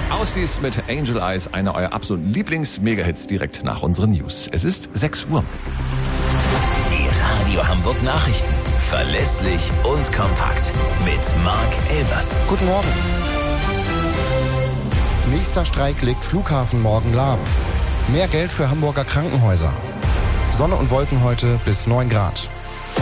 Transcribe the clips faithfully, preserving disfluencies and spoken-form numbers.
Ausdies mit Angel Eyes, einer eurer absoluten Lieblings-Mega-Hits direkt nach unseren News. Es ist sechs Uhr. Die Radio Hamburg Nachrichten. Verlässlich und kompakt. Mit Marc Elvers. Guten Morgen. Nächster Streik legt Flughafen morgen lahm. Mehr Geld für Hamburger Krankenhäuser. Sonne und Wolken heute bis neun Grad.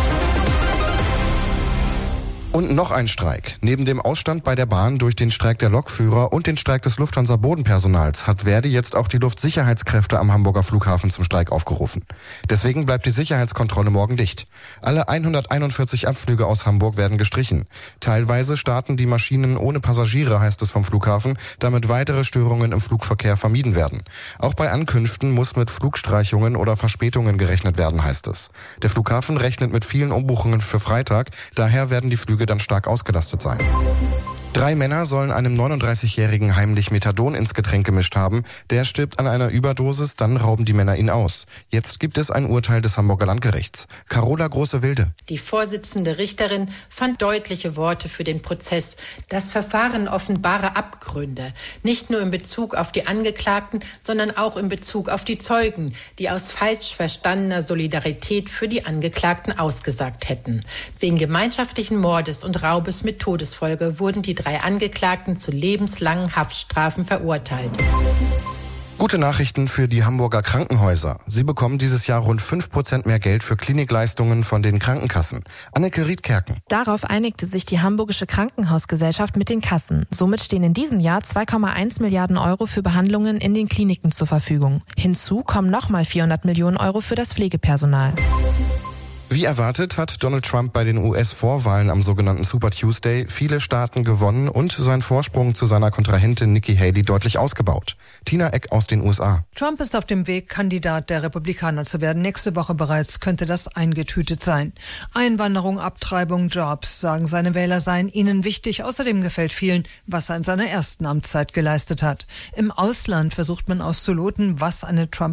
Und noch ein Streik. Neben dem Ausstand bei der Bahn durch den Streik der Lokführer und den Streik des Lufthansa-Bodenpersonals hat Verdi jetzt auch die Luftsicherheitskräfte am Hamburger Flughafen zum Streik aufgerufen. Deswegen bleibt die Sicherheitskontrolle morgen dicht. Alle hunderteinundvierzig Abflüge aus Hamburg werden gestrichen. Teilweise starten die Maschinen ohne Passagiere, heißt es vom Flughafen, damit weitere Störungen im Flugverkehr vermieden werden. Auch bei Ankünften muss mit Flugstreichungen oder Verspätungen gerechnet werden, heißt es. Der Flughafen rechnet mit vielen Umbuchungen für Freitag, daher werden die Flüge dann stark ausgelastet sein. Drei Männer sollen einem neununddreißigjährigen heimlich Methadon ins Getränk gemischt haben. Der stirbt an einer Überdosis, dann rauben die Männer ihn aus. Jetzt gibt es ein Urteil des Hamburger Landgerichts. Carola Große-Wilde. Die Vorsitzende Richterin fand deutliche Worte für den Prozess. Das Verfahren offenbare Abgründe. Nicht nur in Bezug auf die Angeklagten, sondern auch in Bezug auf die Zeugen, die aus falsch verstandener Solidarität für die Angeklagten ausgesagt hätten. Wegen gemeinschaftlichen Mordes und Raubes mit Todesfolge wurden die drei Angeklagten zu lebenslangen Haftstrafen verurteilt. Gute Nachrichten für die Hamburger Krankenhäuser. Sie bekommen dieses Jahr rund fünf Prozent mehr Geld für Klinikleistungen von den Krankenkassen. Anneke Riedkerken. Darauf einigte sich die Hamburgische Krankenhausgesellschaft mit den Kassen. Somit stehen in diesem Jahr zwei Komma eins Milliarden Euro für Behandlungen in den Kliniken zur Verfügung. Hinzu kommen nochmal vierhundert Millionen Euro für das Pflegepersonal. Wie erwartet hat Donald Trump bei den U S-Vorwahlen am sogenannten Super Tuesday viele Staaten gewonnen und seinen Vorsprung zu seiner Kontrahentin Nikki Haley deutlich ausgebaut. Tina Eck aus den U S A. Trump ist auf dem Weg, Kandidat der Republikaner zu werden. Nächste Woche bereits könnte das eingetütet sein. Einwanderung, Abtreibung, Jobs, sagen seine Wähler, seien ihnen wichtig. Außerdem gefällt vielen, was er in seiner ersten Amtszeit geleistet hat. Im Ausland versucht man auszuloten, was eine Trump